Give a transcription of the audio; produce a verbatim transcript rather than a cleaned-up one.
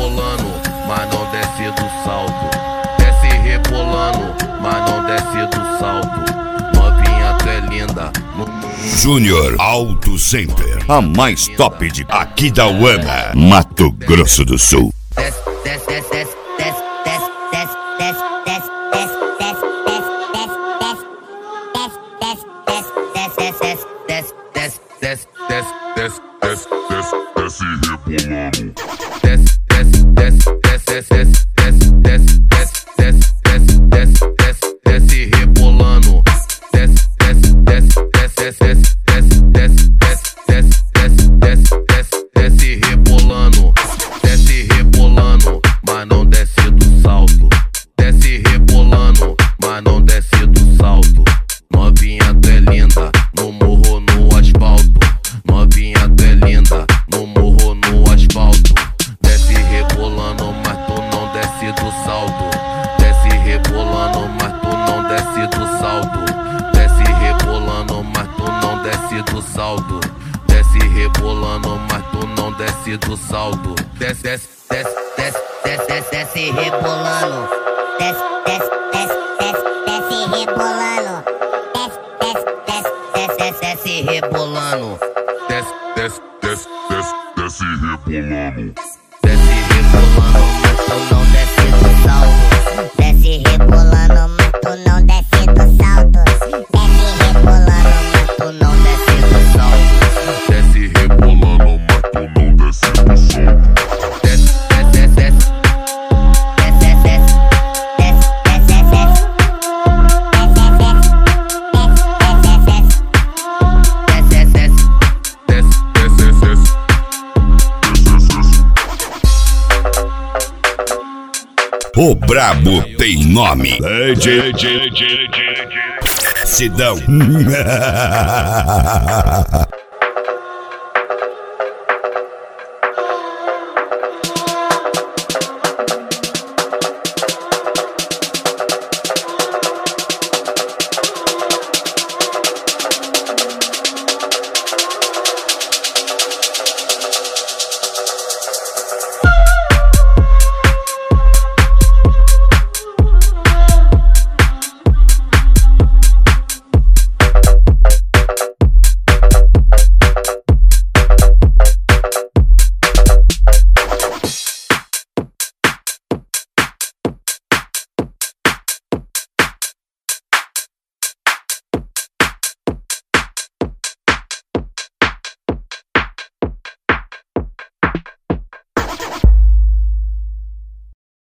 rebolando, mas não desce do salto. Desce rebolando, mas não desce do salto. Novinha, tu é linda. Júnior Auto Center, a mais top de aqui da Uana, Mato Grosso do Sul. Desce, desce, desce, desce, desce, desce, desce, desce, desce, desce, desce, desce, desce, desce, desce, desce, desce, rebolando. Desce, desce, desce, desce, desce, desce, desce, desce, desce, desce, desce, desce rebolando. Desce, desce, desce, desce, desce, desce, desce, desce, desce, desce, desce, desce rebolando. Desce rebolando, mas não desce do salto. Desce rebolando, mas não desce do salto. Novinha, tu é linda, no morro, no asfalto. Novinha, tu é linda, no morro, no asfalto. Desce rebolando, mas tu não desce do salto. Desce rebolando, mas tu não desce do salto. Desce rebolando, mas tu não desce do salto. Desce rebolando, mas tu não desce do salto. Desce, desce, desce, desce, desce, desce, desce rebolando. desce, desce, desce, desce, desce rebolando. Desce, desce, desce, desce, desce rebolando. Desce, desce, desce, desce, desce rebolando. Desce rebolando, mas tu não desce do salto. Desce rebolando, mas tu não desce do salto. Desce rebolando, mas tu não desce do salto. Desce rebolando, mas tu não desce do salto. Desce, desce, desce, desce, desce, desce, desce, desce, O brabo tem nome. Sidão.